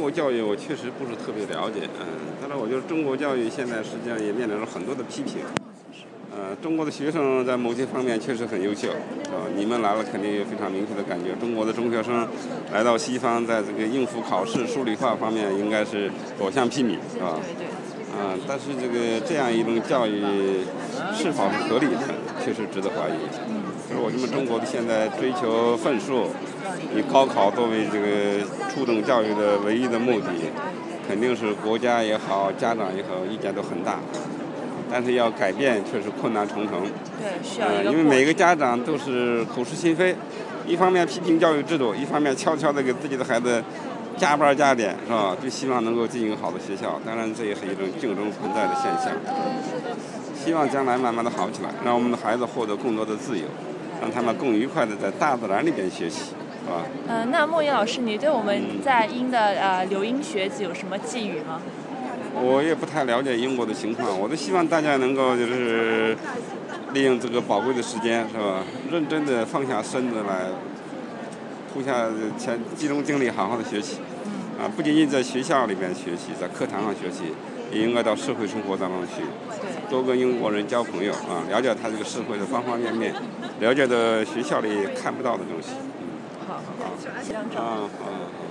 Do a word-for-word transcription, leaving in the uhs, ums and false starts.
国教育我确实不是特别了解，嗯，当然我觉得中国教育现在实际上也面临着很多的批评。呃，中国的学生在某些方面确实很优秀，啊，你们来了肯定有非常明确的感觉。中国的中学生来到西方，在这个应付考试、数理化方面应该是所向披靡，是吧？ 对对。 啊，但是这个这样一种教育是否是合理的，确实值得怀疑。就是我们中国的现在追求分数，以高考作为这个初等教育的唯一的目的，肯定是国家也好，家长也好，意见都很大。但是要改变确实困难重重。 对，需要一个、 呃、因为每个家长都是口是心非，一方面批评教育制度，一方面悄悄地给自己的孩子加班加点，是吧？就希望能够进一个好的学校。当然，这也是一种竞争存在的现象。希望将来慢慢的好起来，让我们的孩子获得更多的自由，让他们更愉快的在大自然里边学习，是吧？ 呃，那莫言老师，你对我们在英的呃留英学子有什么寄语吗？ 我也不太了解英国的情况，我都希望大家能够就是利用这个宝贵的时间，是吧？认真的放下身子来，扑下前集中精力，好好的学习。啊，不仅仅在学校里边学习，在课堂上学习，也应该到社会生活当中去，多跟英国人交朋友啊，了解他这个社会的方方面面，了解的学校里看不到的东西。 好好好， 啊，好。